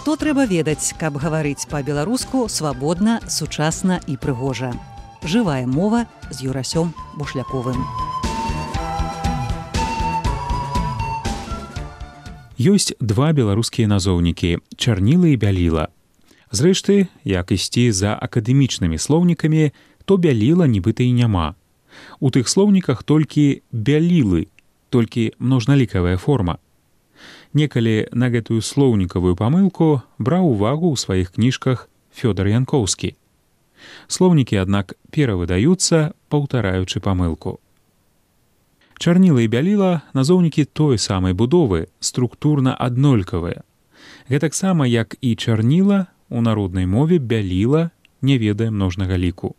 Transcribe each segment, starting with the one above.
Што трэба ведаць, каб гаварыць па-беларуску свабодна, сучасна і прыгожа. Жывая мова з Юрасём Бушляковым. Ёсць два беларускія назоўнікі – чарніла і бяліла. Зрэшты, як ісці за акадэмічнымі слоўнікамі, то бяліла нібыта і няма. У тых слоўніках толькі бялілы, толькі множналікавая форма. Некалі на гэтую слоўнікавую памылку браў увагу ў сваіх кніжках Фёдар Янкоўскі. Слоўнікі, аднак, перавыдаюцца, паўтараючы памылку. Чарніла і бяліла – назоўнікі той самай будовы, структурна аднолькавыя. Гэтаксама, як і чарніла, у народнай мове бяліла не ведае множнага ліку.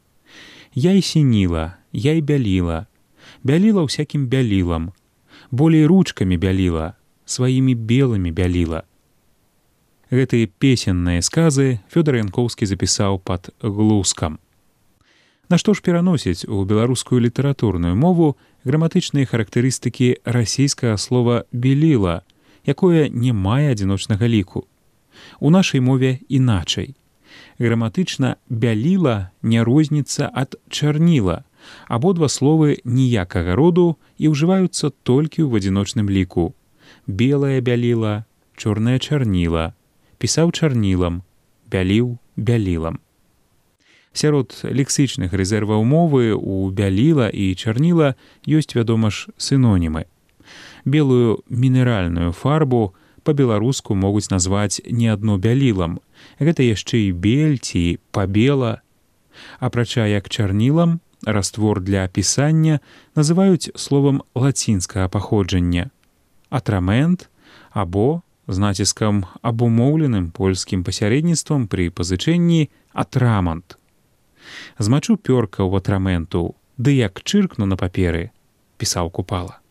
Я і сініла, я і бяліла, бяліла ўсякім бялілам, болей ручкамі бяліла, сваімі белымі бяліла. Гэтыя песенныя сказы Фёдар Янкоўскі запісаў пад глускам. Нашто ж пераносіць у беларускую літаратурную мову граматычныя характарыстыкі расійскага слова «беліла», якое не мае адзіночнага ліку. У нашай мове іначай. Граматычна «бяліла» не розніцца ад «чарніла». Абодва словы ніякага роду і ўжываюцца толькі ў адзіночным ліку. Белая бяліла, чорная чарніла, пісаў чарнілам, бяліў бялілам. Сярод лексічных рэзерваў мовы у бяліла і чарніла ёсць, вядома ж, сінонімы. Белую мінеральную фарбу па-беларуску могуць назваць не адно бялілам. Гэта яшчэ і бель ці пабела. Апрача як чарнілам, раствор для пісання называюць словам лацінскага паходжання – атрамент або, з націскам абумоўленым польскім пасярэдніцтвам пры пазычэнні, атрамант. Змачу пёрка ў атраменту, ды як чыркну на паперы, пісаў Купала.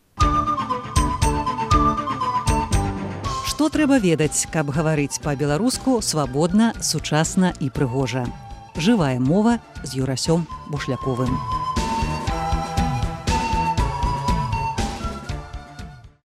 Што трэба ведаць, каб гаварыць па-беларуску свабодна, сучасна і прыгожа. Жывая мова з Юрасём Бушляковым.